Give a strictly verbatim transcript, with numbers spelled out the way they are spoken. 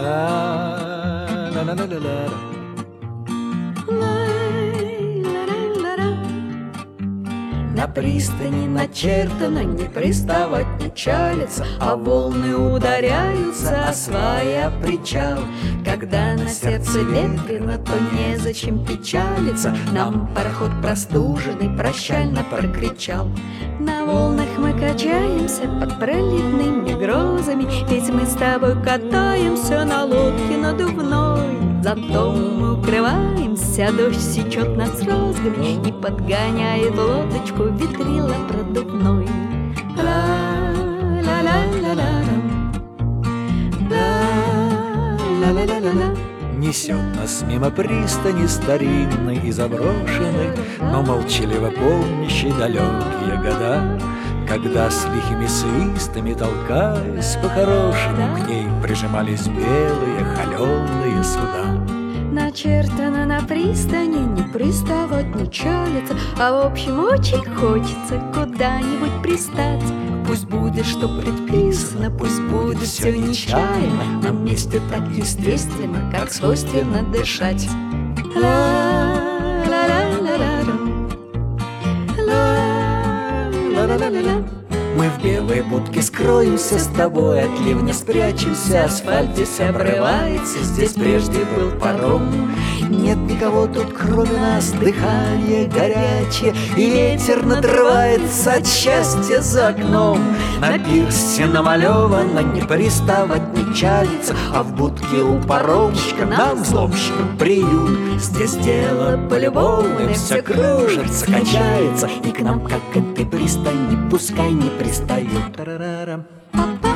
На пристани начертано не приставать, не чалиться, а волны ударяются о свая причал. Когда на сердце ветрено, то незачем печалиться. Нам пароход простуженный прощально прокричал. На волнах мы качаемся под проливными грозами, ведь мы с тобой катаемся на лодке надувной. Зато мы укрываемся, дождь сечет нас розгами и подгоняет лодочку ветрила продувной. Несет нас мимо пристани старинной и заброшенной, но молчаливо помнящей далекие года, когда с лихими свистами, толкаясь по-хорошему, к ней прижимались белые холеные суда. Начертано на пристани не приставать, не чалиться, а в общем очень хочется куда-нибудь пристать. Пусть будет, что предписано, пусть будет все нечаянно, на месте так естественно, как свойственно дышать. Мы в белой будке скроемся с тобой, от ливня спрячемся, асфальт здесь обрывается, здесь прежде был паром. Нет никого тут, кроме нас, дыхание горячее, и ветер надрывается от счастья за окном. На пирсе намалевано не приставать, не чалиться, а в будке у паромщика нам, взломщикам, приют. Здесь дело полюбовное, все кружится, качается, и к нам, как к этой пристани, пускай не пристают. Та-ра-ра-рам.